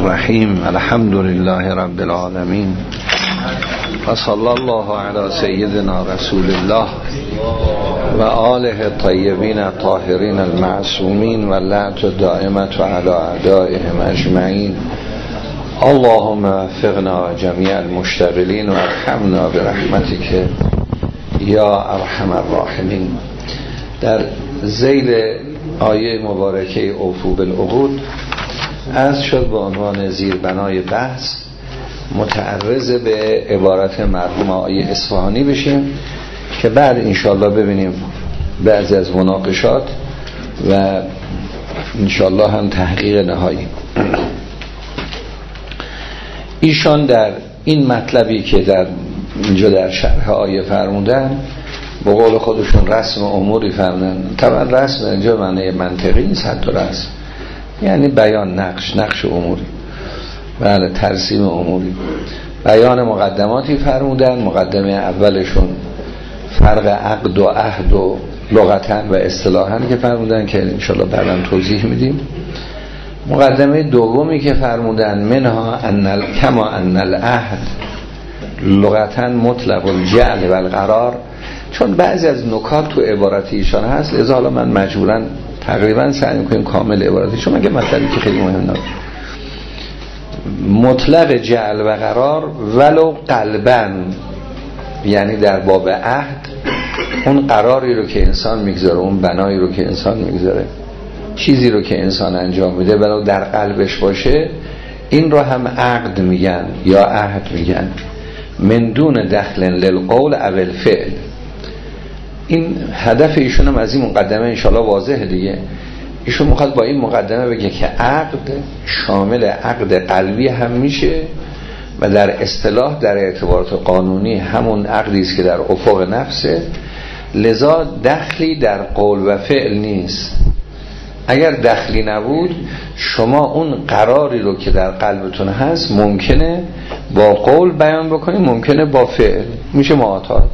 الرحیم. الحمد لله رب العالمین و صلی الله علی سیدنا رسول الله و آله الطیبین الطاهرین المعصومین و لعنت دائمة علی اعدائهم اجمعین. اللهم وفقنا جمیع المشتغلین و ارحمنا برحمتک یا ارحم الراحمین. در ذیل آیه مبارکه اوفوا بالعقود عرض شد به عنوان زیربنای بحث متعرض به عبارت مرحوم آیه اصفهانی بشیم که بعد انشاءالله ببینیم بعضی از مناقشات و انشاءالله هم تحقیق نهایی. ایشان در این مطلبی که در اینجا در شرح آیه فرمودن به قول خودشون رسم اموری فرمودن. طبعا رسم اینجا معنی منطقی نیست، حتی رسم یعنی بیان نقش اموری، بله ترسیم اموری، بیان مقدماتی فرمودن. مقدمه اولشون فرق عقد و عهد و لغتا و اصطلاحا که فرمودن که انشاءالله بعدا توضیح میدیم. مقدمه دومی که فرمودن منها کما ان العهد لغتا مطلق الجعل و القرار، چون بعضی از نکات تو عبارت ایشان هست لذا حالا من مجبورا تقریبا سعی میکنیم کامل عبارتش، چون مگه مطلبی که خیلی مهم نبود. مطلق جعل و قرار ولو قلبا، یعنی در باب عهد اون قراری رو که انسان میگذاره، اون بنایی رو که انسان میگذاره، چیزی رو که انسان انجام میده ولو در قلبش باشه، این رو هم عقد میگن یا عهد میگن. من دون دخل للقول او الفعل. این هدف ایشون هم از این مقدمه انشاءالله واضحه دیگه. ایشون میخواد با این مقدمه بگه که عقد شامل عقد قلبی هم میشه و در اصطلاح در اعتبارات قانونی همون عقدی است که در افق نفسه، لذا دخلی در قول و فعل نیست. اگر دخلی نبود شما اون قراری رو که در قلبتون هست ممکنه با قول بیان بکنید، ممکنه با فعل، میشه معاطات.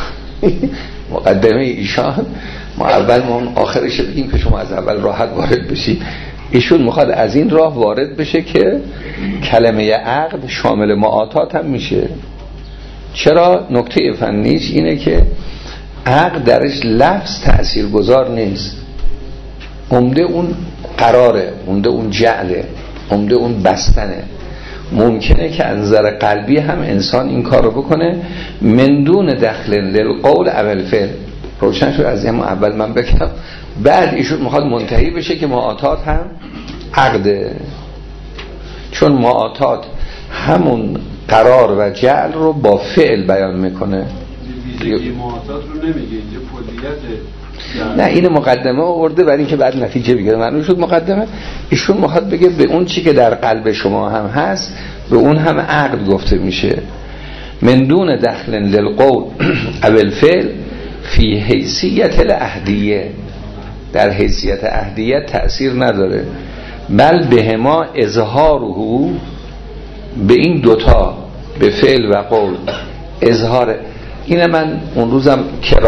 مقدمه ایشان ما اول آخرش بگیم که شما از اول راحت وارد بشید. ایشون میخواد از این راه وارد بشه که کلمه عقد شامل معاطات هم میشه. چرا؟ نکته فنیش اینه که عقد درش لفظ تأثیرگذار نیست، عمده اون قراره، عمده اون جعله، عمده اون بستنه. ممکنه که از نظر قلبی هم انسان این کار رو بکنه من دون دخل للقول او الفعل. روشن شد از این اول من بگم، بعد ایشون میخواد منتهی بشه که معاطات هم عقده، چون معاطات همون قرار و جعل رو با فعل بیان میکنه. معاطات رو نمیگه اینجا کلیت. نه این مقدمه آورده برای اینکه بعد نتیجه بگیره. معلوم شد مقدمه ایشون میخواد بگه به اون چی که در قلب شما هم هست به اون هم عقد گفته میشه. من دون دخل للقول او الفعل فی حیثیت العهدیه، در حیثیت عهدیت تأثیر نداره، بل بهما اظهاره، به این دوتا به فعل و قول اظهار. اینه من اون روزم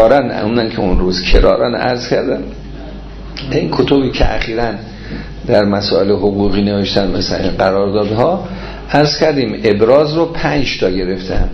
کرارن عرض کردم این کتبی که اخیراً در مسائل حقوقی نوشتن مثلا این قراردادها، عرض کردیم ابراز رو 5 تا گرفتن،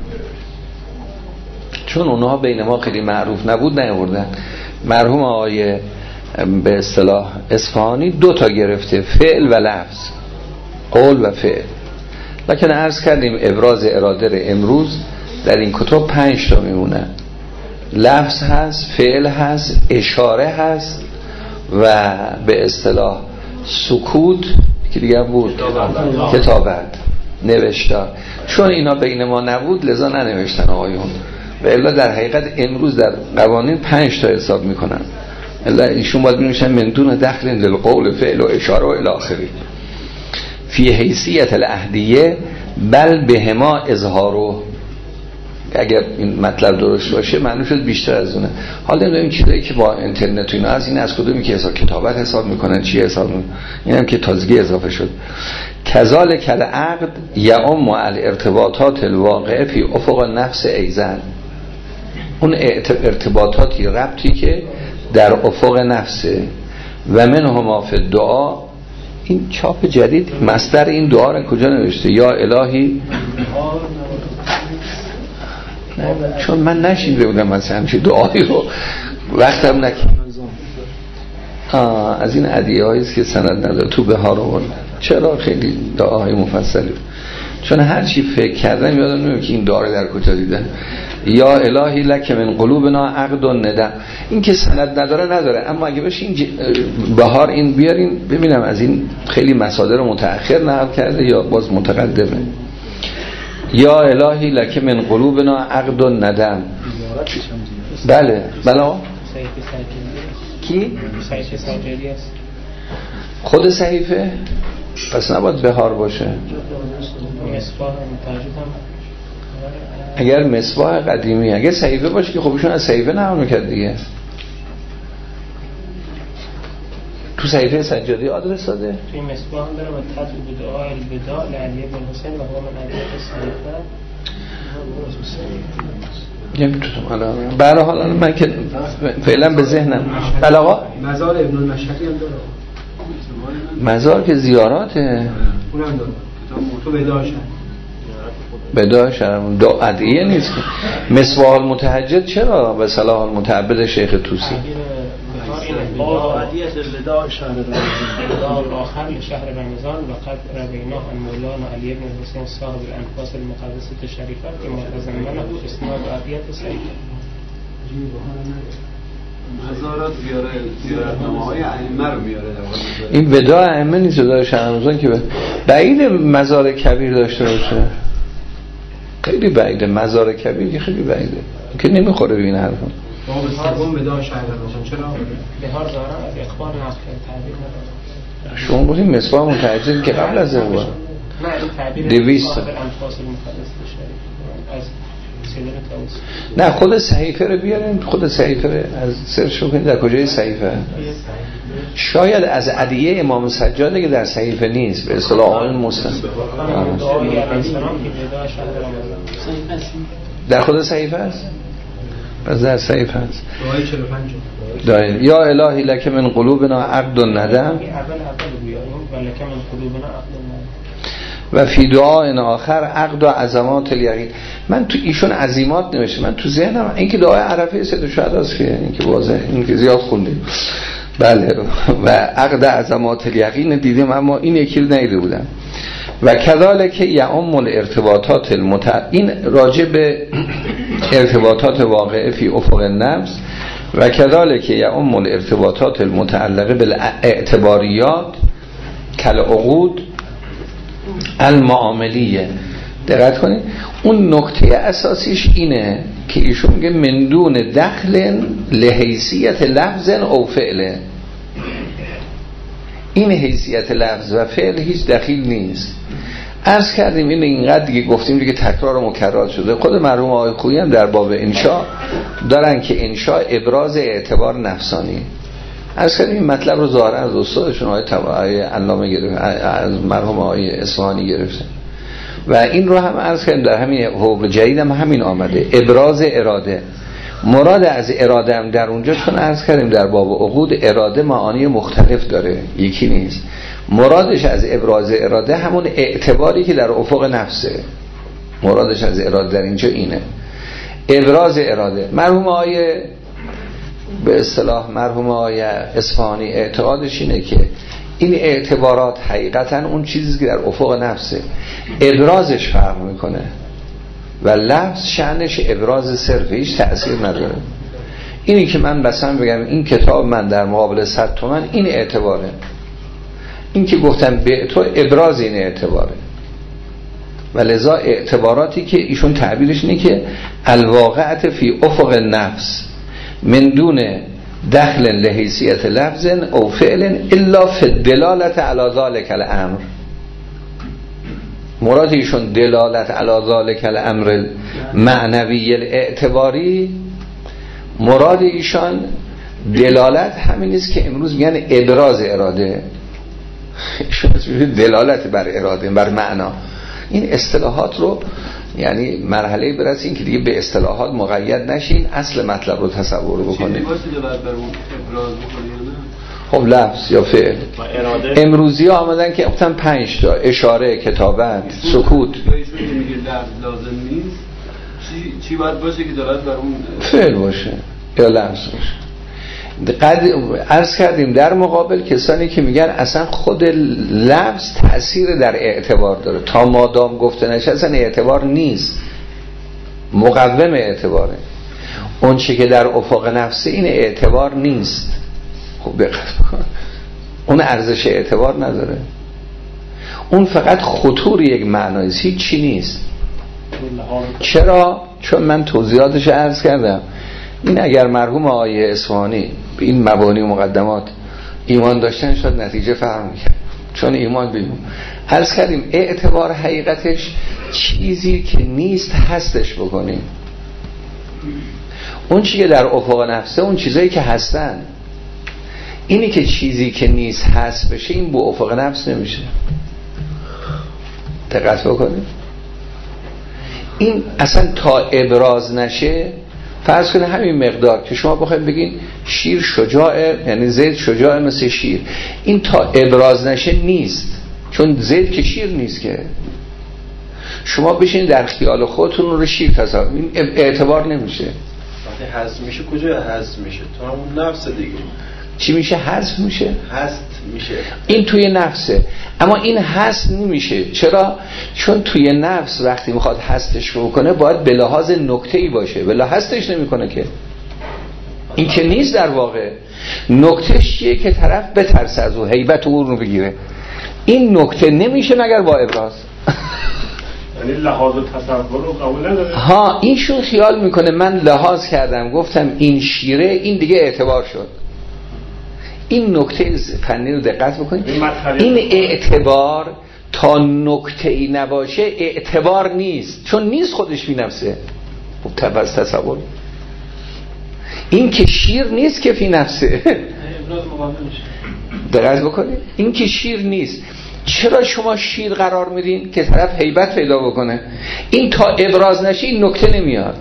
چون اونها بین ما خیلی معروف نبود نیاوردن. مرحوم آقای به اصطلاح اصفهانی 2 تا گرفته، فعل و لفظ، قول و فعل. لکن عرض کردیم ابراز اراده امروز در این کتب 5 تا میمونه، لفظ هست، فعل هست، اشاره هست و به اصطلاح سکوت که دیگه بود، کتابت، نوشتار. چون اینا بین ما نبود لذا ننوشتن آقایون، و الا در حقیقت امروز در قوانین 5 تا حساب میکنن. الا ایشون باید بنویسن من دون دخل للقول فعل و اشاره و الی آخره فی حیثیت العهدیه بل بهما اظهاره. اگر این مطلب درست باشه معنی شد بیشتر از اونه. حالا این چیزایی که با اینترنت و اینا از این از کدومی که حساب کتابت حساب میکنن چی حساب میکنن، اینم که تازگی اضافه شد. کذالک العقد یعم الارتباطات الواقعه فی افق نفس ایزن، اون ارتباطاتی ربطی که در افق نفسه و منهما فی الدعا این چاپ جدید مصدر این دعا رو کجا نوشته؟ یا الهی، چون من نشیده بودم مثلا همچین دعایی رو وقتم نکنم. از این ادعیه هاییست که سند نداره تو بهار آورد. چرا؟ خیلی دعاهای مفصلی، چون هر چی فکر کردم یادم نمیاد که این دعا در کجا دیدن. یا الهی لک من قلوبنا عقد ندم، این که سند نداره، اما اگه بشه این بهار این بیارین ببینم از این خیلی مصادر متأخر نقل کرده یا باز متقدمه. یا الهی لک من قلوبنا عقد ندم. بله کی؟ صحیفه سجلی است. خود صحیفه؟ پس نباید بهار باشه. مصباح مترجم اگر مصباح قدیمی، اگر صحیفه باشه که خب ایشون از صحیفه نقل می‌کرد دیگه. تو صحیفه سجادی آدرس داده؟ توی مصباح هم داره و تطلب دعای الوداع لعلی بن حسین و هو من علیه الصحیفه. نمیتونم الان به هر حال من که فعلا به ذهنم. بله آقا مزار ابن المشهدی هم داره. مزار که زیاراته اونم داره. تو بداع شرم دو ادعیه نیست که مصباح المتهجد چرا به صلاح المتعبد شیخ طوسی ادعیه الوداع شهر رمضان آخر لشهر رمضان و قد رویناه عن مولانا علی بن حسین صاحب الانفاس المقدسه الشریفه که متضمنه اسناد ادعیه صحیحه. مزارات زیارتنامه‌های ائمه رو میاره. این وداع ائمه نیست، وداع شهر رمضان که بعید مزار کبیر داشته باشه، خیلی بعیده. مزار کبیر که خیلی بعیده که نمیخوره به این حرفا. باب سوم وداع شهر رمضان چرا بهار داره از اخبار نقل تعبیر نداره. شما گفتید مصباح متعجد که قبل از اون نه این تعبیر 200 انفاس المقدسه الشریفه از نه خود صحیفه رو بیارین، خود صحیفه رو از سرچ کنید در کجای صحیفه. شاید از ادعیه امام سجاده که در صحیفه نیست به اصطلاح آن مسلم در خود صحیفه است، پس در صحیفه است. دعای 45 دارین یا الهی لک من قلوبنا عقد ندم و فی دعای آخر عقد و عظمات الیقین. من تو ایشون عظیمات نوشته، من تو ذهنم این که دعای عرفه سید الشهدا است که این که واضحه، این که زیاد خوندیم. بله و عقد عظمات الیقین دیدیم اما این یکی رو ندیده بودم. و کذالک یعم الارتباطات این راجع به ارتباطات واقعه فی افق النفس و کذالک یعم الارتباطات المتعلقه بالاعتباریات کالعقود المعاملیه. دقت کنید اون نکته اساسیش اینه که ایشون میگه من دون دخل لحیثیت لفظ او فعل. این حیثیت لفظ و فعل هیچ دخیل نیست. عرض کردیم اینقدر دیگه گفتیم دیگه تکرار و مکرر شده. خود مرحوم آقای خویی هم در باب انشاء دارن که انشاء ابراز اعتبار نفسانی. عرض کردیم این مطلب رو ظاهرا از استادشون آقای علامه گرفت، از مرحوم آقای اصفهانی گرفته و این رو هم عرض کردیم در همین حقوق جدید هم همین آمده، ابراز اراده. مراد از اراده هم در اونجا چون عرض کردیم در باب عقود اراده معانی مختلف داره، یکی نیست. مرادش از ابراز اراده همون اعتباری که در افق نفسه. مرادش از اراده در اینجا اینه، ابراز اراده. مرحوم آقای به اصطلاح مرحوم آقای اصفهانی اعتقادش اینه که این اعتبارات حقیقتا اون چیزی که در افق نفسه، ابرازش فرق میکنه و لفظ شأنش ابراز صرفه، هیچ تأثیر نداره. اینی که من مثلا بگم این کتاب من در مقابل 100 تومن این اعتباره، این که گفتم به تو ابراز این اعتباره و لذا اعتباراتی که ایشون تعبیرش اینه که الواقعت فی افق النفس من دون دخل لحیثیت لفظ او فعل الا فی دلالت علی ذلک الامر. مراد ایشون دلالت علی ذلک الامر معنوی الاعتباری، مراد ایشان دلالت همین است که امروز میگن ابراز اراده، دلالت بر اراده، بر معنا. این اصطلاحات رو یعنی مرحله برسین که دیگه به اصطلاحات مقید نشین، اصل مطلب رو تصور بکنید. خب لفظ یا فعل. امروزی ها آمدن که گفتن 5 تا اشاره، کتابت، سکوت. ایشون که میگه لفظ لازم نیست، چی باید باشه که دارد بر اون فعل باشه یا لفظ باشه؟ عرض کردیم در مقابل کسانی که میگن اصلا خود لفظ تأثیر در اعتبار داره، تا مادام گفته نشه اصلا اعتبار نیست، مقوم اعتباره. اون چی که در افق نفسه این اعتبار نیست. خب اون ارزش اعتبار نداره، اون فقط خطور یک معنایست، هیچ چی نیست. چرا؟ چون من توضیحاتش عرض کردم. این اگر مرحوم آقای اصفهانی به این مبانی و مقدمات ایمان داشتن شاید نتیجه فهم میکرد، چون ایمان بیمون عرض کردیم اعتبار حقیقتش چیزی که نیست هستش بکنیم. اون چیزی که در افق نفسه اون چیزایی که هستن، اینی که چیزی که نیست هست بشه این به افق نفس نمیشه. دقت بکنیم این اصلا تا ابراز نشه. فرض کنید همین مقدار که شما بخواید بگین شیر شجاعه، یعنی زید شجاعه مثل شیر، این تا ابراز نشه نیست، چون زید که شیر نیست که. شما بشین در خیال خودتون رو شیر تصور، این اعتبار نمیشه. وقتی حذف میشه کجا حذف میشه؟ تو همون نفس دیگه. چی میشه؟ حذف میشه؟ هست میشه. این توی نفسه، اما این هست نمیشه. چرا؟ چون توی نفس وقتی میخواد هستش رو کنه باید به لحاظ نکته‌ای باشه، ولی هستش نمیکنه که. این که نیست در واقع. نکتهش چیه که طرف بترسه از او، هیبت او رو بگیره. این نکته نمیشه مگر با ابراز. یعنی لحاظ تصور رو قبول نداره. ها، اینشون خیال میکنه من لحاظ کردم گفتم این شیره، این دیگه اعتبار شد. این نکته فنی رو دقت بکنید. این اعتبار تا نکته‌ای نباشه اعتبار نیست، چون نیست خودش فی نفسه. پس تصور این که شیر نیست که فی نفسه. دقت بکنید این که شیر نیست. چرا شما شیر قرار میدین که طرف هیبت پیدا بکنه؟ این تا ابراز نشه این نکته نمیاد.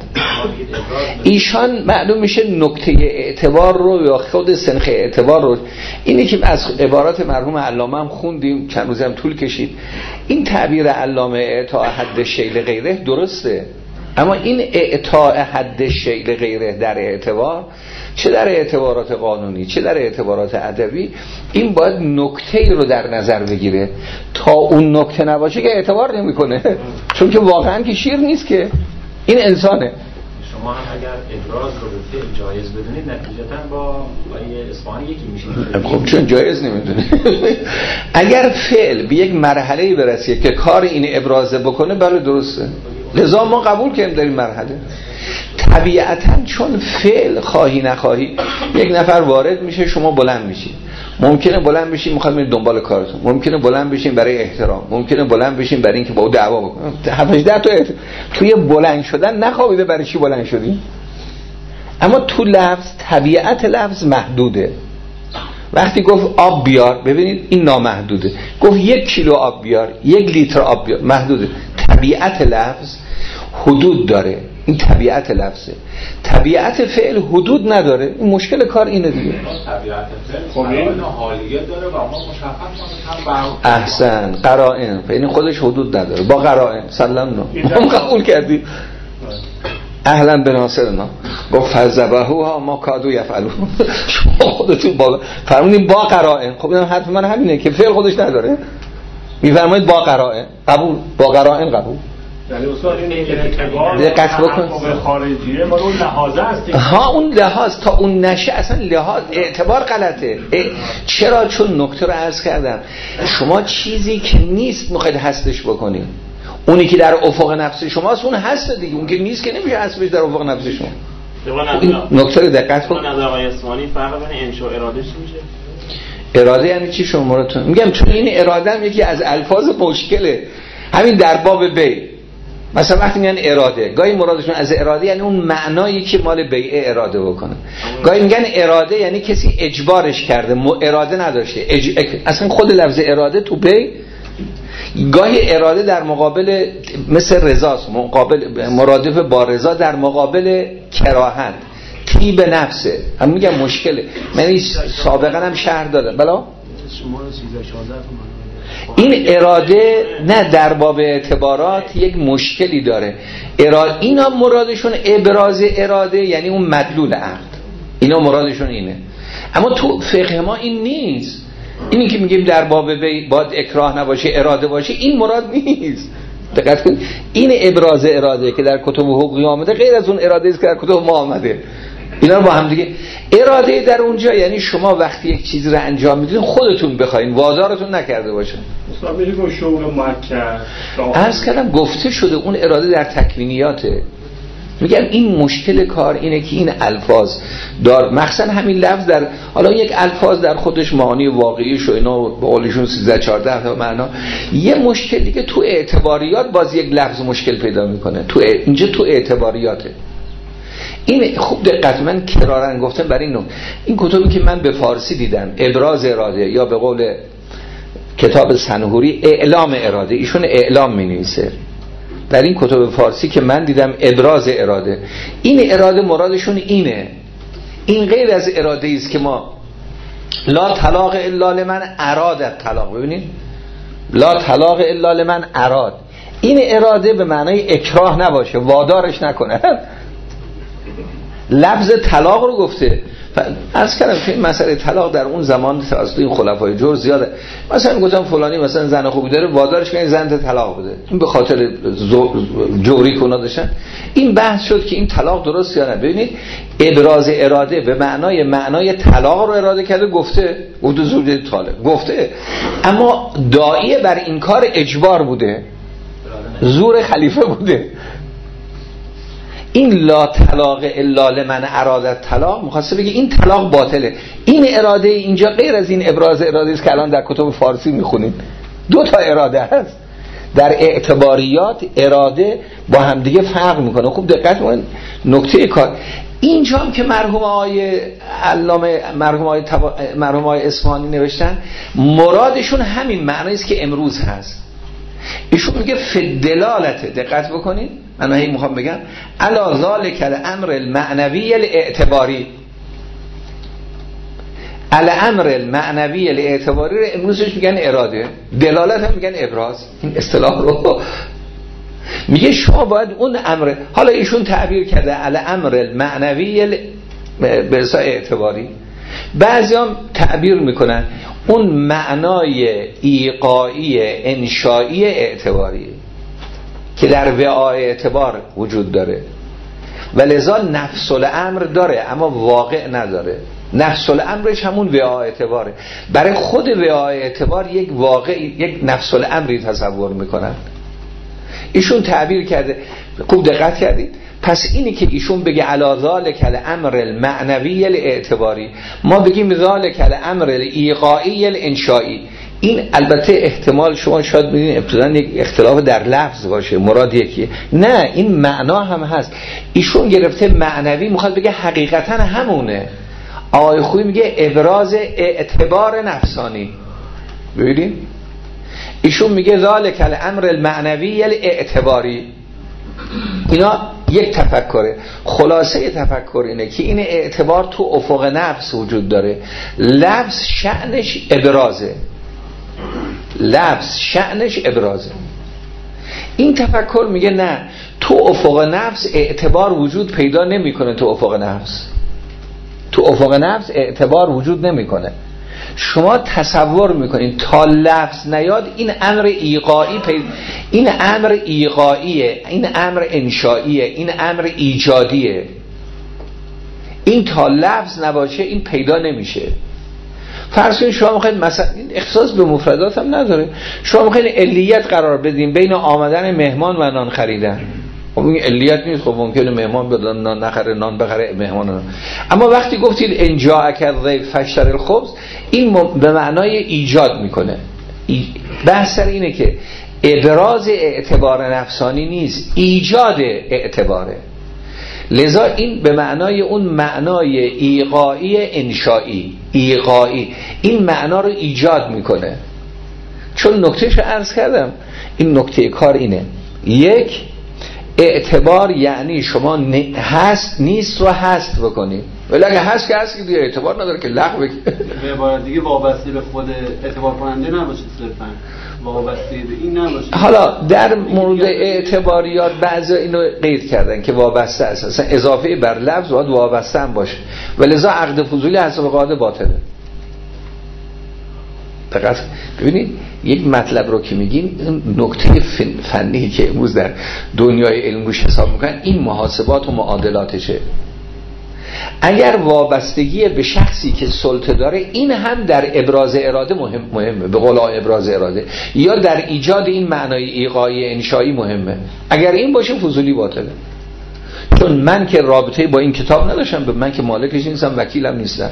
ایشان معلوم میشه نکته اعتبار رو یا خود سنخ اعتبار رو، اینی که از عبارات مرحوم علامه هم خوندیم، چند روز هم طول کشید. این تعبیر علامه اعطاء حد شیء غیره درسته، اما این اعطاء حد شیء غیره در اعتبار، چه در اعتبارات قانونی چه در اعتبارات ادبی، این باید نکته‌ای رو در نظر بگیره. تا اون نکته نباشه که اعتبار نمیکنه، چون که واقعا که شیر نیست که، این انسانه. شما هم اگر ابراز رو به فعل جایز بدونید نتیجتا با آیه اصفهانی یکی میشید. خب چون جایز نمیدونید. اگر فعل به یک مرحله‌ای برسه که کار این ابراز بکنه بله درسته، لذا ما قبول کردیم در این مرحله. طبیعتاً چون فعل خواهی نخواهی یک نفر وارد میشه، شما بلند میشید، ممکنه بلند بشین میخواد برید دنبال کارتون، ممکنه بلند بشین برای احترام، ممکنه بلند بشین برای اینکه با او دعوا بکنید. 7-8 تا توی بلند شدن نخوابیده برای چی بلند شدی؟ اما تو لفظ طبیعت لفظ محدوده. وقتی گفت آب بیار، ببینید این نامحدوده. گفت 1 کیلو آب بیار، 1 لیتر آب بیار، محدوده. طبیعت لفظ حدود داره، این طبیعت لفظه. طبیعت فعل حدود نداره. این مشکل کار اینه دیگه. طبیعت فعل قرائن حالیه داره و ما مشخص هم احسن قرائن، یعنی خودش حدود نداره. با قرائن سلام ما قبول کردیم. اهلا به ناصرنا. گفت فذبحوها ما کادو یفعلون. شما خودتون با فرمودین با قرائن. خب اینم حرف من همینه که فعل خودش نداره. میفرمایید با قرائن قبول، با قرائن قبول. یعنی اصلا این اعتبار دقت بکن خارجیه ما اون لحاظ هست. ها اون لحاظ تا اون نشه اصلا لحاظ اعتبار غلطه. چرا؟ چون نکته رو عرض کردم، شما چیزی که نیست میخواید هستش بکنید. اونی که در افق نفس شماست اون هست دیگه، اون که نیست که نمیشه هستش در افق نفس شما. این نکته رو دقت کن. نظر آقای اصفهانی فرق بین انشاء اراده چی میشه؟ اراده یعنی چی شما مراتون؟ میگم چون این اراده هم یکی از الفاظ مشکله. همین در باب بیع مثلا وقتی میگن اراده، گاهی مرادشون از اراده یعنی اون معنایی که مال بیع اراده بکنه. گاهی میگن اراده یعنی کسی اجبارش کرده، اراده نداشته. اصلا خود لفظ اراده تو بیع گاهی اراده در مقابل مثل رضاست، مقابل مرادف با رضا در مقابل کراهت. طیب نفسه. هم میگم مشکله، من سابقا هم شرح دادم بلا این اراده نه در باب اعتبارات یک مشکلی داره. اینا مرادشون ابراز اراده، یعنی اون مدلول عقد، اینا مرادشون اینه. اما تو فقه ما این نیست. اینی که میگیم در باب باید اکراه نباشه اراده باشه، این مراد نیست. دقت کنید، این ابراز اراده که در کتب حقوقی آمده غیر از اون اراده است که در کتب ما آمده. اینا رو با هم دیگه، اراده در اونجا یعنی شما وقتی یک چیزی رو انجام میدین خودتون بخواین، وادارتون نکرده باشه. مثلا میگه با شعور مکر عرض کردم گفته شده اون اراده در تکوینیاته. میگم این مشکل کار اینه که این الفاظ دار مخصوصا همین لفظ در حالا یک الفاظ در خودش معانی واقعیش و اینا به قولشون 13 14 تا معنا، یه مشکل دیگه تو اعتباریات باز یک لفظ مشکل پیدا میکنه. اینجا تو اعتباریاته. این خوب دقت، من کرارن گفتم برای این کتابی که من به فارسی دیدم، ابراز اراده یا به قول کتاب سنهوری اعلام اراده، ایشون اعلام می‌نویسه. در این کتاب فارسی که من دیدم ابراز اراده، این اراده مرادشون اینه. این غیر از اراده است که ما لا طلاق الا لمن اراد طلاق. ببینید لا طلاق الا لمن اراد، این اراده به معنای اکراه نباشه، وادارش نکنه. لفظ طلاق رو گفته. عرض کردم که این مسئله طلاق در اون زمان توسط این خلفای جور زیاده. مثلا گفتم فلانی مثلا زن خوبی داره، وادارش کنین زن طلاق بده، این به خاطر جوری که اونا داشتن. این بحث شد که این طلاق درست یا نه. ببینید ابراز اراده به معنای طلاق رو اراده کرده، گفته زوجه طالق گفته، اما داعیه بر این کار اجبار بوده، زور خلیفه بوده. این لا طلاق الا لمن اراد طلاق می‌خواسته بگه این طلاق باطله. این اراده اینجا غیر از این ابراز اراده است که الان در کتب فارسی می‌خونید. دو تا اراده هست. در اعتباریات اراده با هم دیگه فرق می‌کنه. خوب دقت کنید نکته کار. اینجا هم که مرحوم آقای علامه مرحوم آقای اصفهانی نوشتن، مرادشون همین معنی است که امروز هست. ایشون میگه فدلالته، دقت بکنید من هی میخوام بگم علی ذالک الامر المعنوی الاعتباری، الامر المعنوی الاعتباری رو امروزش میگن اراده، دلالت هم میگن ابراز. این اصطلاح رو میگه شما باید اون امر، حالا ایشون تعبیر کرده الامر المعنوی به اصطلاح اعتباری، بعضی هم تعبیر میکنن اون معنای ایقاعی انشایی اعتباری که در وعای اعتبار وجود داره و لذا نفس الامر داره اما واقع نداره. نفس الامرش همون وعای اعتباره. برای خود وعای اعتبار یک واقع، یک نفس الامری تصور میکنن. ایشون تعبیر کرده، خوب دقت کردید. پس اینی که ایشون بگه علی ذالک الامر المعنوی الاعتباری، ما بگیم ذالک الامر الایقاعی الانشایی. این البته احتمال شما شاید ببینید ابتداً یک اختلاف در لفظ باشه، مراد یکیه. نه، این معنا هم هست. ایشون گرفته معنوی، میخواد بگه حقیقتا همونه. آقای خویی میگه ابراز اعتبار نفسانی. ببینید ایشون میگه ذالک الامر المعنوی الاعتباری. اینا یک تفکره. خلاصه تفکر اینه که این اعتبار تو افق نفس وجود داره. لفظ شأنش ابرازه، لفظ شأنش ابرازه. این تفکر میگه نه، تو افق نفس اعتبار وجود پیدا نمیکنه. تو افق نفس اعتبار وجود نمیکنه. شما تصور میکنید تا لفظ نیاد این امر ایقاعی این امر ایقاعیه، این امر انشائیه، این امر ایجادیه. این تا لفظ نباشه این پیدا نمیشه. فرض کنید شما میخواید مثلا، این اختصاص به مفردات هم نداره، شما میخواید علیت قرار بدیم بین آمدن مهمان و نان خریدن. خب این علیت نیست، خب ممکنه مهمان بیاد نان نخره، نان بخره مهمان. اما وقتی گفتید ان جاءک الضیف فاشتر الخبز، این به معنای ایجاد میکنه. بحث سر اینه که ابراز اعتبار نفسانی نیست، ایجاد اعتباره. لذا این به معنای اون معنای ایقاعی انشایی، ایقاعی، این معنا رو ایجاد میکنه. چون نکتهش رو عرض کردم، این نکته کار اینه، یک، اعتبار یعنی شما هست نیست رو هست بکنید، ولی اگه هست که هست که دیگه اعتبار نداره که لغو بگید. به عبارت دیگه وابسته به خود اعتبار کننده نباشه، صرفا وابسته به این نباشه. حالا در مورد اعتباریات بعضی اینو قید کردن که وابسته است، اصلا اضافه بر لفظ باید وابسته هم باشه، ولذا عقد فضولی حسب قاعده باطله. فقط ببینید یک مطلب رو که میگیم، نکته فنی که امروز در دنیای علم روش حساب میکنن این محاسبات و معادلاتشه. اگر وابستگی به شخصی که سلطه داره، این هم در ابراز اراده مهمه، به قول ابراز اراده، یا در ایجاد این معنای ایقاعی انشایی مهمه. اگر این باشه فضولی باطله، چون من که رابطه با این کتاب نداشتم، به من که مالکش نیستم، وکیلم نیستم.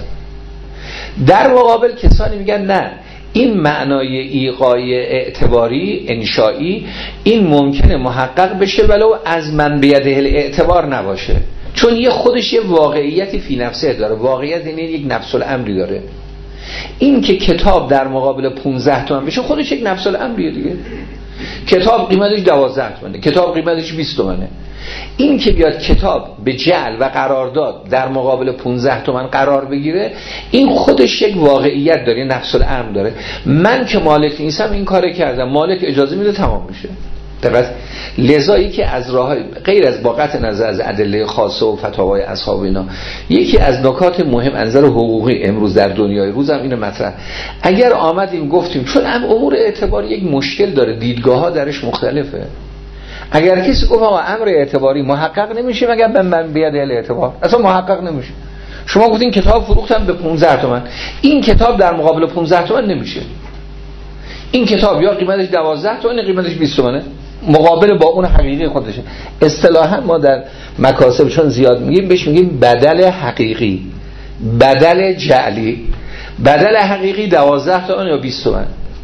در مقابل کسانی میگن نه، این معنای ایقاعی اعتباری انشایی این ممکنه محقق بشه ولو از من بیده الاعتبار نباشه، چون یه خودش یه واقعیتی فی نفسه داره. واقعیت این یک نفس الامری داره. این که کتاب در مقابل 15 تومن بشه خودش یک نفس الامریه دیگه. کتاب قیمتش 12 تومنه، کتاب قیمتش 20 تومنه. این که بیاد کتاب به جعل و قرارداد در مقابل 15 تومن قرار بگیره، این خودش یک واقعیت داره، نفس الامر داره. من که مالک نیستم این کارو کردم، مالک اجازه میده تمام میشه. دقیقاً لذایی که از راه غیر از با قطع نظر از ادله خاصه و فتاوای اصحاب اینا، یکی از نکات مهم از نظر حقوقی امروز در دنیای روز هم اینو مطرح، اگر آمدیم گفتیم چون امور اعتباری یک مشکل داره، دیدگاه‌ها درش مختلفه، اگر کسی گفت آقا امر اعتباری محقق نمیشه مگر به من بیاد اعتبار، اصلا محقق نمیشه. شما گفتین کتاب فروختم به 15 تومن، این کتاب در مقابل 15 تومن نمیشه. این کتاب یا قیمتش 12 تومن، قیمتش 20 تومنه، مقابل با اون حقیقی خودشه. اصطلاحا ما در مکاسب چون زیاد میگیم بهش میگیم بدل حقیقی، بدل جعلی. بدل حقیقی 12 تومن یا 20 تومن،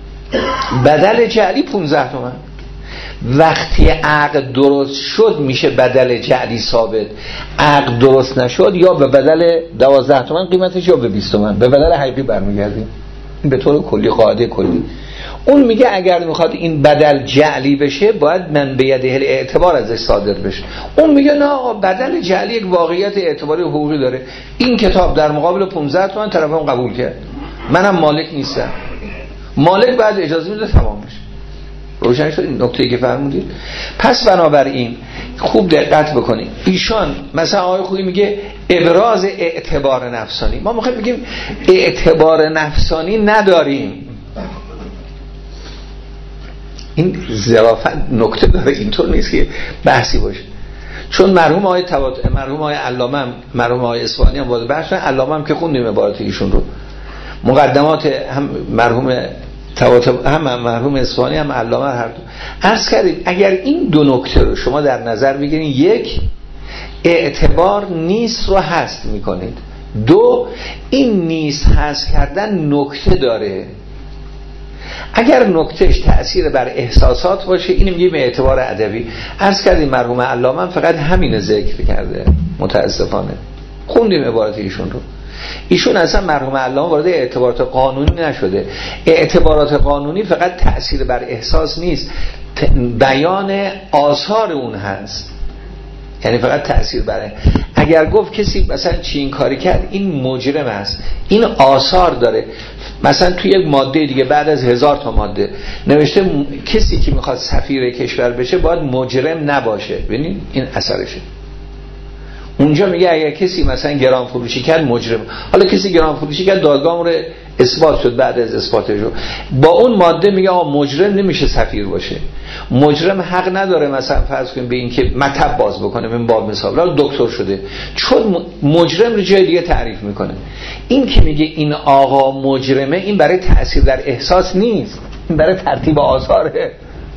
بدل جعلی 15 تومن. وقتی عقد درست شد میشه بدل جعلی ثابت، عقد درست نشد یا به بدل 12 تومن قیمتش یا به 20 تومن به بدل حقیقی برمیگردیم. این به طور کلی قاعده کلی. اون میگه اگر میخواد این بدل جعلی بشه باید من به یده اعتبار ازش صادر بشه. اون میگه نه آقا بدل جعلی یک واقعیت اعتباری و حقوقی داره، این کتاب در مقابل 15 تومن طرفم قبول کرد، منم مالک نیستم، مالک بعد اجازه میده تمام بشه. روشن شد این نکته‌ای که فرمودید؟ پس بنابراین خوب دقت بکنید. ایشان مثلا آقای خویی میگه ابراز اعتبار نفسانی، ما میخوایم بگیم اعتبار نفسانی نداریم. این ظرافت نکته داره، اینطور نیست که بحثی باشه. چون مرحوم آقای مرحوم آقای علامه، مرحوم آقای اصفهانی هم وارد بحث شدن، علامه هم که خوندیم عبارت ایشون رو، مقدمات هم مرحوم هم مرحوم اصفهانی هم علامه هر دو عرض کردید. اگر این دو نکته رو شما در نظر بگیرید، یک اعتبار نیست رو هست میکنید، دو این نیست هست کردن نکته داره. اگر نکتهش تأثیر بر احساسات باشه اینو میگیم اعتبار ادبی. عرض کردیم مرحوم علامه فقط همین ذکر کرده، متاسفانه خوندیم عبارت ایشون رو. ایشون اصلا مرحوم علامه وارد اعتبارات قانونی نشده. اعتبارات قانونی فقط تأثیر بر احساس نیست، بیان آثار اون هست، یعنی فقط تأثیر بره. اگر گفت کسی مثلا چی این کاری کرد این مجرم است، این آثار داره. مثلا توی یک ماده دیگه بعد از 1000 تا ماده نوشته کسی که میخواد سفیر کشور بشه باید مجرم نباشه. ببینید این اثرشه. اونجا میگه اگر کسی مثلا گران فروشی کرد مجرم. حالا کسی گران فروشی کرد دادگاه رو اثبات شد، بعد از اثباتش با اون ماده میگه آقا مجرم نمیشه سفیر باشه. مجرم حق نداره مثلا فرض کنیم به این که مطب باز بکنه، من باب مثال دکتر شده، چون مجرم رو جای دیگه تعریف میکنه. این که میگه این آقا مجرمه، این برای تأثیر در احساس نیست، این برای ترتیب آثاره.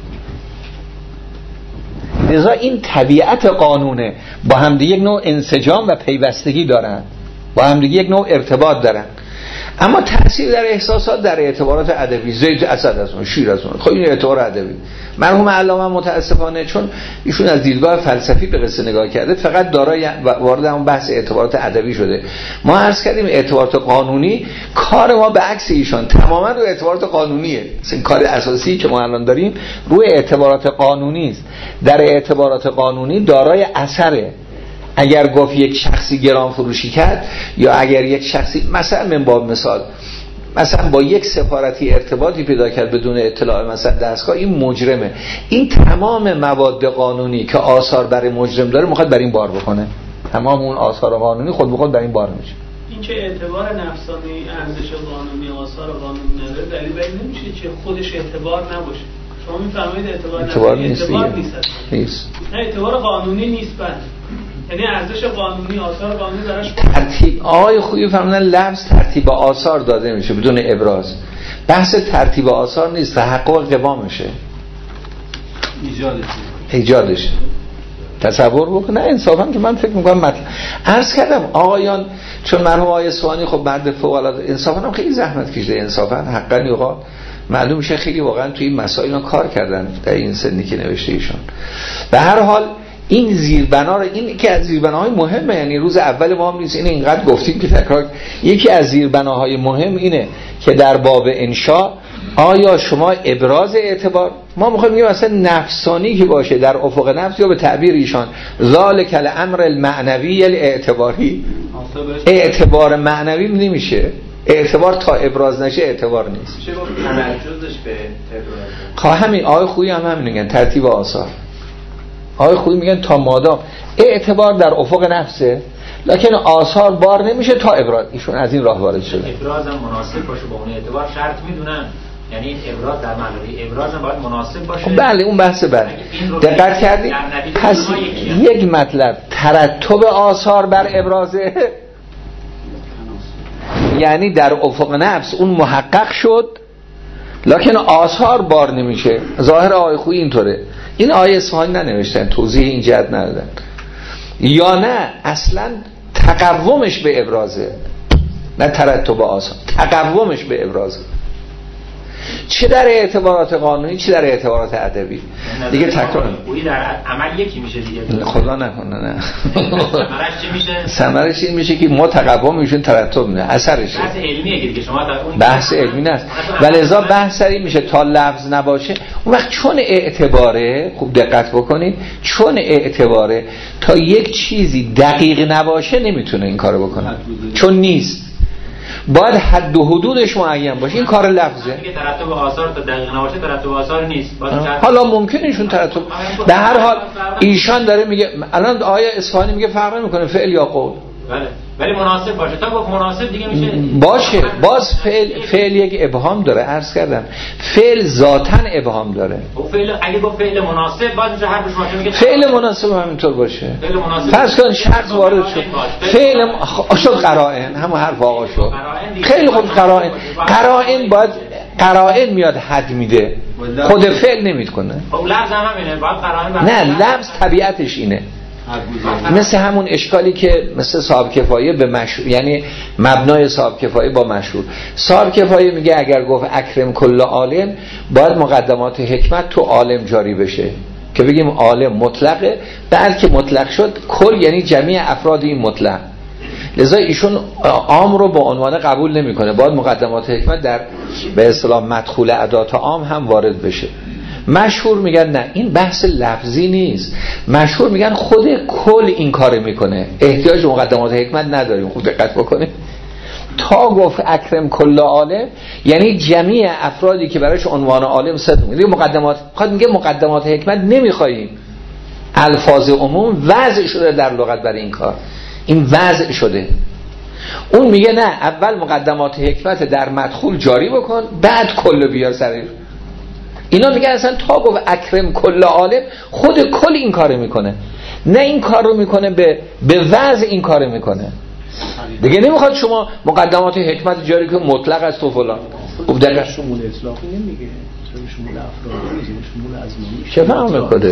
لذا این طبیعت قانونه، با همدیگه یک نوع انسجام و پیوستگی دارن، با همدیگه یک نوع ارتباط دارن. اما تأثیر در احساسات در اعتبارات ادبی، زید اسد از اون، شیر از اون، خب این اعتبار ادبی. مرحوم علامه متاسفانه چون ایشون از دیدگاه فلسفی به قصه نگاه کرده فقط دارای وارد همون بحث اعتبارات ادبی شده. ما عرض کردیم اعتبارات قانونی، کار ما به عکس ایشان تماما رو اعتبارات قانونیه. این کار اساسی که ما الان داریم روی اعتبارات قانونی است. در اعتبارات قانونی دارای اثره. اگر گفت یک شخصی گران فروشی کرد، یا اگر یک شخصی مثلا من باب مثال مثلا با یک سفارتی ارتباطی پیدا کرد بدون اطلاع مثلا دستگاه، این مجرمه. این تمام مواد قانونی که آثار برای مجرم داره میخواد بر این بار بکنه. تمام اون آثار قانونی خود بخود بر این بار میشه. این که اعتبار نفسانی ارزش قانونی آثار قانونی نداره دلیل بر این نمیشه که خودش اعتبار نباشه. شما میفرمایید اعتبار نیست. نه اعتبار قانونی نیست. بعد یعنی ارزش قانونی آثار قانونی دارش ترتیب آقای خویی فرمودن لفظ ترتیب آثار داده میشه بدون ابراز. بحث ترتیب آثار نیست، تحقق قوامشه، ایجادش. تصور بکنه انصافا که من فکر میکنم مطلب عرض کردم آقایان، چون مرحوم آقای اصفهانی خب مرد فوق العاده انصافا هم خیلی زحمت کشیده، انصافا حقا یوقا معلوم میشه خیلی واقعا توی این مسائل کار کردن در این سنی که نوشته ایشون. به هر حال این زیربنا رو، این که از زیربناهای مهمه، یعنی روز اول ما هم نیست، این اینقدر گفتیم که تکرار. یکی از زیربناهای مهم اینه که در باب انشاء آیا شما ابراز اعتبار، ما میخوایم بگیم اصلا نفسانی که باشه در افق نفس، یا به تعبیر ایشان ذالک الامر المعنوی الاعتباری، اعتبار معنوی نمیشه. اعتبار تا ابراز نشه اعتبار نیست. چه با تمرکزش به ابراز؟ خواه همین آقای خویی هم میگن ترتیب آثار. آقای خویی میگن تا مادام اعتبار در افق نفسه لکن آثار بار نمیشه تا ابراز. ایشون از این راه وارد شده. ابراز هم مناسب باشه با اون اعتبار شرط میدونن، یعنی این ابراز در معنی ابراز هم باید مناسب باشه. بله اون بحث بعد. دقت کردید؟ پس یک مطلب ترتب آثار بر ابرازه، یعنی در افق نفس اون محقق شد لکن آثار بار نمیشه. ظاهر آیه خویی اینطوره. این آیه اصفهانی ننوشتن، توضیح این جهت ندادن. یا نه اصلا تقومش به ابرازه، نه ترتب آثار، تقومش به ابرازه، چه در اعتبارات قانونی چه در اعتبارات ادبی. دیگه تکرار خویی در عمل یکی میشه دیگه. خدا نکنه. نه ثمرش چی میشه؟ ثمرش این میشه که ما تقوم میشون ترتب میشه، اثرش بحث علمیه که شما در اون بحث علمی نیست. ولذا بحث سری میشه تا لفظ نباشه. اون وقت چون اعتباره، خوب دقت بکنید، چون اعتباره تا یک چیزی دقیق نباشه نمیتونه این کارو بکنه، چون نیست. باید حد و حدودش معین باشه. این کار لفظه. دیگه ترتب آثار تا دقیق نباشه ترتب آثار نیست. حالا ممکنه ایشون ترتب، به هر حال ایشان داره میگه، الان آیه اصفهانی میگه فرق نمیکنه فعل یا قول. بله ولی مناسب باشه. تا گفت مناسب دیگه میشه باشه. باز فعل یک ابهام داره، عرض کردم فعل ذاتاً ابهام داره. فعل اگه گفت فعل مناسب باید اونجا حرفش باشه، میگه فعل مناسب همینطور باشه. فعل مناسب فرض کن شخص وارد شد، فعل شد قرائن، همون حرف آقا شد. خیلی خوب قرائن باید قرائن میاد حد میده، خود فعل نمیکنه. خب لفظ هم همینه، باید قرائن. نه لفظ طبیعتش اینه. مثل همون اشکالی که مثل صاحب کفایه به مشهور، یعنی مبنای صاحب کفایه با مشهور. صاحب کفایه میگه اگر گفت اکرم کل عالم باید مقدمات حکمت تو عالم جاری بشه که بگیم عالم مطلقه، بلکه مطلق شد کل یعنی جمیع افراد این مطلق. لذا ایشون عام رو با عنوان قبول نمیکنه، باید مقدمات حکمت در به اصطلاح مدخول ادات عام هم وارد بشه. مشهور میگن نه این بحث لفظی نیست، مشهور میگن خود کل این کار میکنه، احتیاج مقدمات حکمت نداریم. خوب دقت بکنید، تا گفت اکرم کل عالم یعنی جمیع افرادی که براش عنوان عالم صدق میگه. مقدمات خود میگه مقدمات حکمت نمیخوایم، الفاظ عموم وضع شده در لغت برای این کار، این وضع شده. اون میگه نه اول مقدمات حکمت در مدخول جاری بکن بعد کل بیار سرش. اینا میگن اصلا تا گفت اکرم کل عالم خود کل این کاره میکنه، نه این کار رو میکنه به وضع این کاره میکنه دیگه. نمیخواد شما مقدمات حکمت جاری که مطلق است و فلان. خب دقیقاً شمول اطلاقی نمیگه، شمول افرادی میگه، شمول ازمانی. چه فهم میکنه؟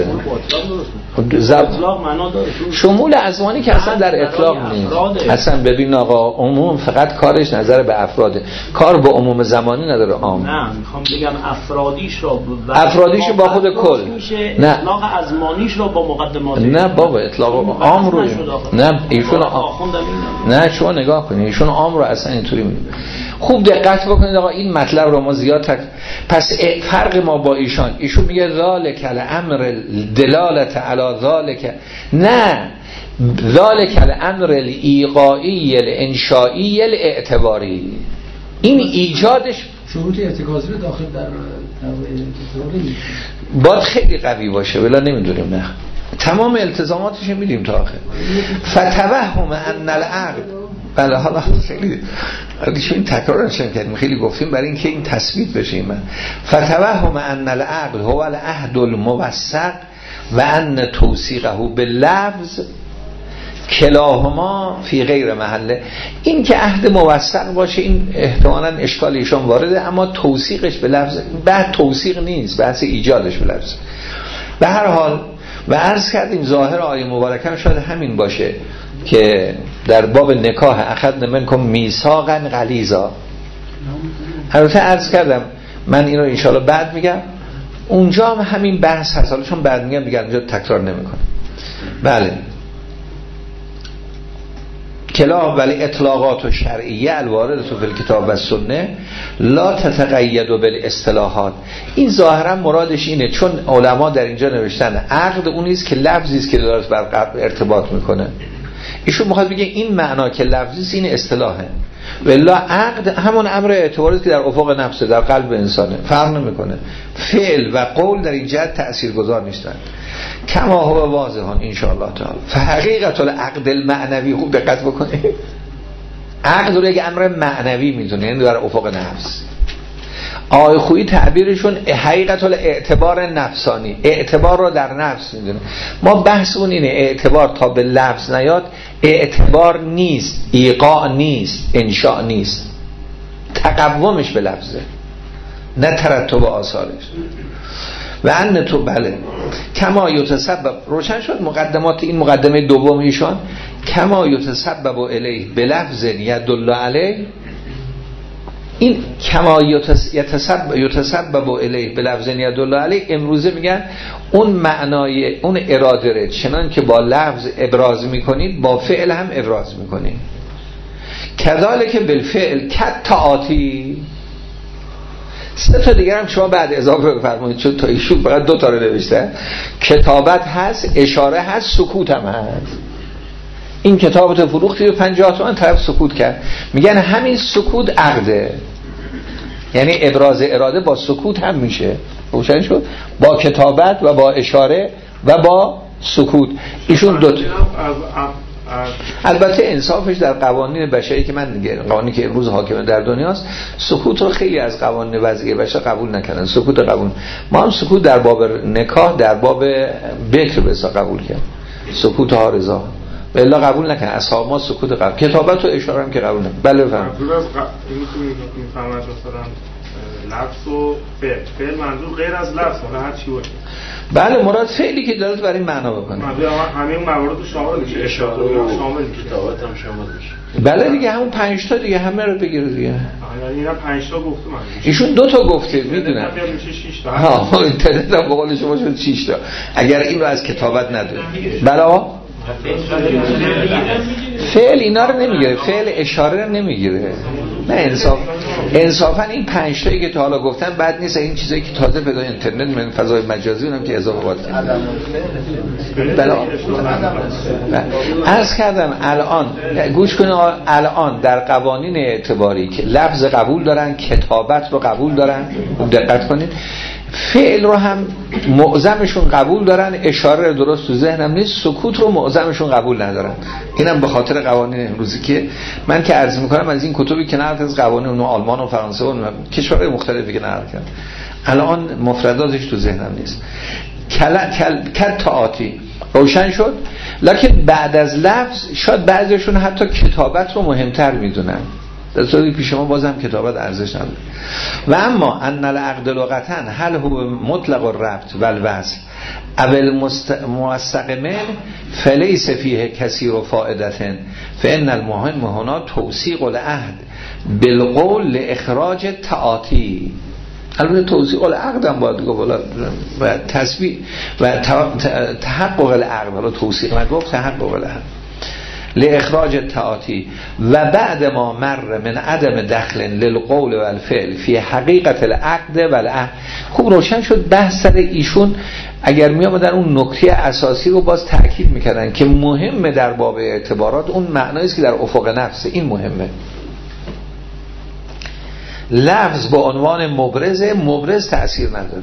اطلاق معنا داره. شمول ازمانی که اصلا در اطلاق نیست. اصلا ببین آقا عموم فقط کارش نظر به افراده، کار به عموم زمانی نداره. عام نه میخوام بگم افرادیش با خود کل، نه اطلاق ازمانیش رو با مقدمات، نه بابا اطلاق عام رو نه ایشون نه شما نگاه کنید ایشون عام رو اصلا اینطوری میگه. خوب دقت بکنید آقا این مطلب رو ما زیاد پس فرق ما با ایشون میگه ذالک الامر دلالت علی ذالک، نه ذالک الامر الایقائی الانشائی الاعتباری، این ایجادش شروط ارتکازی رو داخل در باید خیلی قوی باشه، ولی نمیدونیم نه تمام التزاماتش میدیم تا آخر. فتوهم ان العقد، بله حالا خیلی این تکرار نشون کردیم، خیلی گفتیم برای اینکه این تثبیت بشه. من فتوهم ان العقد هو العهد الموثق و ان توثیقه باللفظ کلاهما فی غیر محله. این که عهد موثق باشه این احتمالاً اشکال ایشان وارده، اما توثیقش به لفظ بعد توثیق نیست، بحث ایجادش به لفظ. به هر حال و عرض کردیم ظاهر آیه مبارکه شاید همین باشه که در باب نکاح اخذنا منکم میثاقا غلیظا. البته عرض کردم من این رو انشاءالله بعد میگم، اونجا هم همین بحث هست، حالا چون بعد میگم دیگه اونجا تکرار نمیکنم. بله کلا ولی اطلاقات و شرعیه الوارد فی الکتاب و سنه لا تتقید بالاصطلاحات. این ظاهرا مرادش اینه، چون علما در اینجا نوشتن عقد اون نیست که لفظی است که داره بر ارتباط میکنه، ایشون میخواد بگه این معنا که لفظی است این اصطلاحه، ولی عقد همون امر اعتباری که در افق نفسه، در قلب انسانه، فرق نمیکنه. فعل و قول در این جهت تاثیرگذار نیستن. کما هو واضحان ان شاء الله تعالی. فحقیقت العقد المعنوی، خوب دقت بکنید، عقد رو یک امر معنوی میدونه، یعنی در افق نفس. آقای خویی تعبیرشون حقیقت الاعتبار نفسانی، اعتبار رو در نفس میدونه. ما بحثمون اینه اعتبار تا به لفظ نیاد اعتبار نیست، ایقاع نیست، انشاء نیست، تقومش به لفظه نه ترتب آثارش. و ان تو بله کما یتسبب، روشن شد مقدمات این مقدمه دوم ایشان، کما یتسبب الیه بلفظ یدل علیه، این کما یتسبب الیه بلفظ یدل علیه امروزه میگن اون معنای اون اراده رو چنان که با لفظ ابراز میکنید با فعل هم ابراز میکنید. کذالک بالفعل کالتعاطی. سه تا دیگر هم شما بعد اضافه بفرمایید، چون تا ایشون فقط 2 تا رو نوشته. کتابت هست، اشاره هست، سکوت هم هست. این کتابت فروختی به 50 تومن، طرف سکوت کرد، میگن همین سکوت عقده، یعنی ابراز اراده با سکوت هم میشه. روشن شد؟ با کتابت و با اشاره و با سکوت. ایشون 2 تا. البته انصافش در قوانین بشری که من دیگه قوانینی که امروز حاکم در دنیاست، سکوت رو خیلی از قوانین وضعی بشر قبول نکردن. سکوت قبول، ما هم سکوت در باب نکاح در باب بکر بسا قبول کرد، سکوت ها رضا، الا قبول نکردن اصحاب ما سکوت قبول. کتابت و اشاره هم که قبول نکردن. بله بفرمایید. منظور از این فهمت مثلا لفظ و فعل منظور غیر از لفظ ولی هر چی باشه. بله مراد فعلی که داره برای معنا بکنه. همین موارد رو شامل میشه، اشاره رو شامل میشه، کتابت هم شامل میشه. بله دیگه همون 5 تا دیگه همه رو بگیره دیگه. یعنی اینا 5 تا گفتم. ایشون 2 تا گفته میدونن. میشه 6 تا. ها اینترنت هم به قول شما شد 6 تا. اگر این رو از کتابت نداره. بله فعل اینا رو نمیگیره، فعل اشاره رو نمیگیره. نه انصافا این 5 تایی که تا حالا گفتن بد نیست، این چیزایی که تازه پیدا اینترنت من فضای مجازی اونم که اضافه وارد کردم. بله عرض کردم الان گوش کنید، الان در قوانین اعتباری که لفظ قبول دارن، کتابت رو قبول دارن، دقت کنید، فعل رو هم معظمشون قبول دارن، اشاره رو درست تو ذهنم نیست، سکوت رو معظمشون قبول ندارن. اینم به خاطر قوانین امروزی که من که عرض میکنم از این کتبی که نقل از قوانین اون آلمان و فرانسه و کشورهای مختلفی که نقل کردن، الان مفرداتش تو ذهنم نیست. کل تعاطی روشن شد، لکن بعد از لفظ شاید بعضیشون حتی کتابت رو مهمتر میدونن، در صورتی پیش ما بازم کتابت ارزش نداره. و اما ان العقد لغتا هل هو مطلق الربط والوصل اول مستقمن فلیس فیه کثیر و فائدتن فان المهم هنا توثیق العهد بالقول لاخراج تعاطی. البته توثیق العقد هم باید گفت و تثبیت و تحقق العقد، ولی توثیق نگفت، تحقق العقد. لاخراج التعاطی و بعد ما مر من عدم دخل للقول و الفعل فی حقیقت العقد و العهد. خوب روشن شد بحث سر ایشون. اگر می آمدن اون نکته اساسی رو باز تاکید میکردن که مهمه در باب اعتبارات اون معنایی است که در افق نفسه. این مهمه. لفظ با عنوان مبرز تأثیر نداره.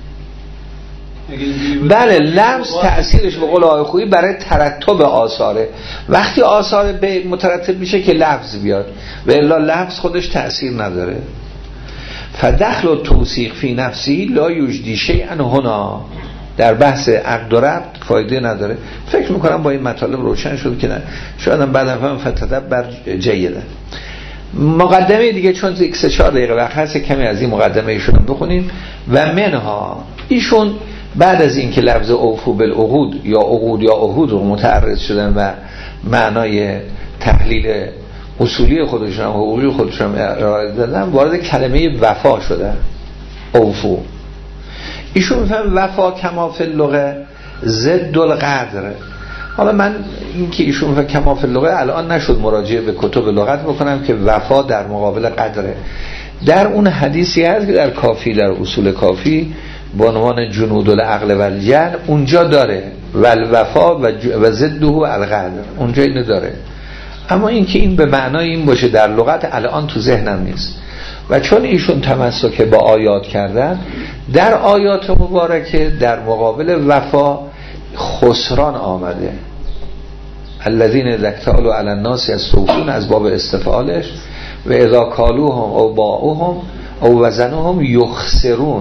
بله لفظ تأثیرش به قول آقای خویی برای ترتب آثاره. وقتی آثار به مترتب میشه که لفظ بیاد و الا لفظ خودش تأثیر نداره. فدخل و توثیق فی نفسی لا یجدی شیئا هنا. در بحث عقد و ربط فایده نداره. فکر میکنم با این مطالب روشن شد که نه شاید هم بعد هم فتدبر جیده. مقدمه دیگه چون 3-4 دقیقه وقت هست کمی از این مقدمه ایشون بخونیم. و منها ایشون بعد از این که لفظ اوفو بالعقود یا عقود یا عهود رو متعرض شدن و معنای تحلیل اصولی خودشون و حقوقی خودشون ارائه دادن وارد کلمه وفا شدن. اوفو ایشون میفهم وفا کما فی اللغه ضد القدر. حالا من این که ایشون میفهم کما فی اللغه الان نشد مراجعه به کتب لغت بکنم که وفا در مقابل قدره. در اون حدیثی هست که در کافی در اصول کافی با عنوان جنود العقل و الجهل اونجا داره والوفا و ضده القدر اونجا اینو داره. اما این که این به معنای این باشه در لغت الان تو ذهنم نیست. و چون ایشون تمسک با آیات کردن در آیات مبارکه در مقابل وفا خسران آمده. الذین اذا اکتالوا علی الناس یستوفون از باب استفعالش و اذا کالوهم او باعوهم او وزنوهم یخسرون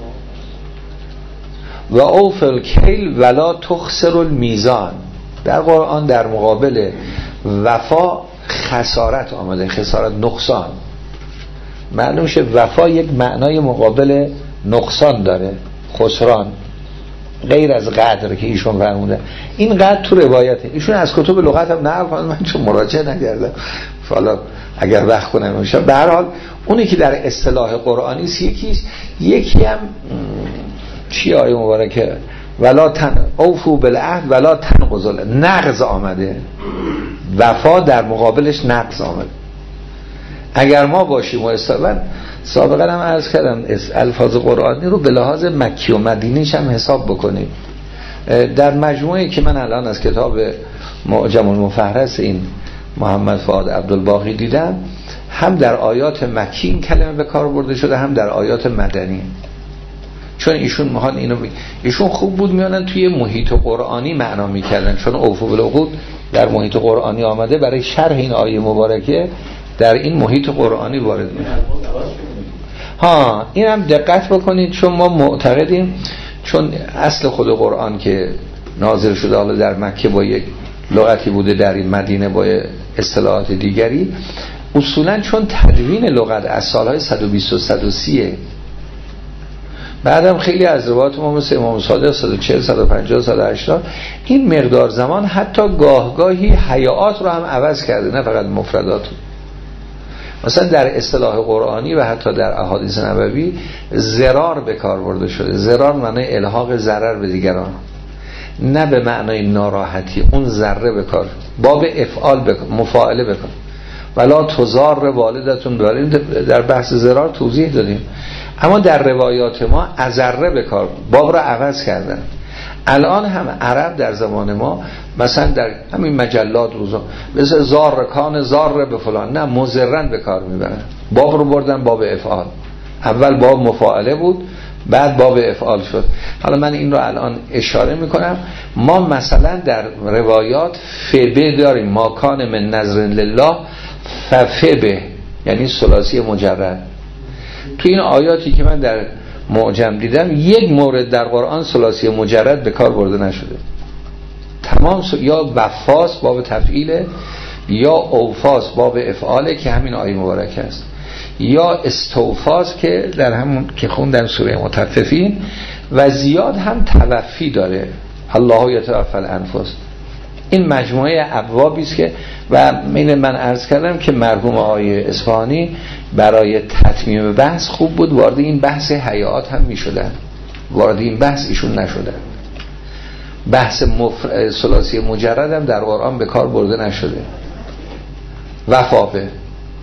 و اوف الکیل ولا تخسر المیزان. در قرآن در مقابل وفا خسارت آمده. خسارت نقصان. معلوم شه وفا یک معنای مقابل نقصان داره. خسران غیر از قدر که ایشون فرموده. این قدر تو روایته. ایشون از کتب لغت هم نقل کنه. من چون مراجعه نکردم حالا اگر وقت کنم میشه. به هر حال اونی که در اصطلاح قرآنی است یکی هم چی آیه مبارکه ولا اوفو بالعهد ولا تنقضوا نقض آمده. وفا در مقابلش نقض آمده. اگر ما باشیم و سابقا هم عرض کردم الفاظ قرآنی رو به لحاظ مکی و مدینیش هم حساب بکنیم. در مجموعه که من الان از کتاب معجم المفهرس این محمد فؤاد عبدالباقی دیدم هم در آیات مکی این کلمه به کار برده شده هم در آیات مدنی. چون ایشون میخوان اینو ایشون خوب بود میانن توی محیط قرآنی معنا میکردن. چون اوفو بالعقود در محیط قرآنی آمده برای شرح این آیه مبارکه در این محیط قرآنی وارد میشه. این هم دقت بکنید چون ما معتقدیم چون اصل خود قرآن که نازل شده حالا در مکه با یک لغتی بوده در این مدینه با اصطلاحات دیگری اصولا چون تدوین لغت از سالهای 120 و 130 بعدم خیلی از روایات ما مثل امام صادق 140 150 180 این مقدار زمان حتی گاهگاهی حیات رو هم عوض کرده نه فقط مفردات. مثلا در اصطلاح قرآنی و حتی در احادیث نبوی ضرار به کار برده شده. ضرار معنی الحاق ضرر به دیگران نه به معنای ناراحتی. اون ضرر به کار باب افعال مفاعله بکن ولا تضار والدتون در بحث ضرار توضیح دادیم. اما در روایات ما اضره به کار باب را عوض کردن. الان هم عرب در زمان ما مثلا در همین مجلات روزا مثل زار کان زار به فلان نه مضرن به کار میبرن. باب رو بردن باب افعال. اول باب مفاعله بود بعد باب افعال شد. حالا من این رو الان اشاره میکنم. ما مثلا در روایات فبه داریم ما کان من نظر لله ففبه یعنی ثلاثی مجرد. تو این آیاتی که من در معجم دیدم یک مورد در قرآن ثلاثی مجرد به کار برده نشده. تمام یا وفاس باب تفعیله یا اوفاس باب افعاله که همین آیه مبارک است یا استوفاس که در همون که خوندم سوره مطففین و زیاد هم توفی داره الله یتوفی الانفس. این مجموعه ابوابی است که و من عرض کردم که مرحوم آقای اصفهانی برای تتمیم بحث خوب بود وارد این بحث حیات هم می شدن. وارد این بحث ایشون نشدن. بحث ثلاثی مجرد هم در قرآن به کار برده نشده. وفابه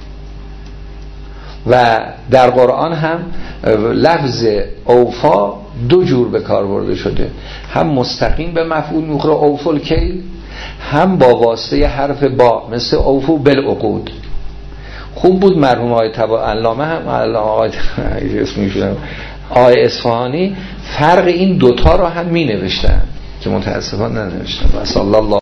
و در قرآن هم لفظ اوفا دو جور به کار برده شده، هم مستقیم به مفعول میخوره اوفل کیل، هم با واسطه حرف با مثل اوفو بالعقود. خوب بود مرحوم آقای علامه هم آقای اصفهانی فرق این دوتا رو هم می نوشتن که متاسفانه ننوشتن. و صلی الله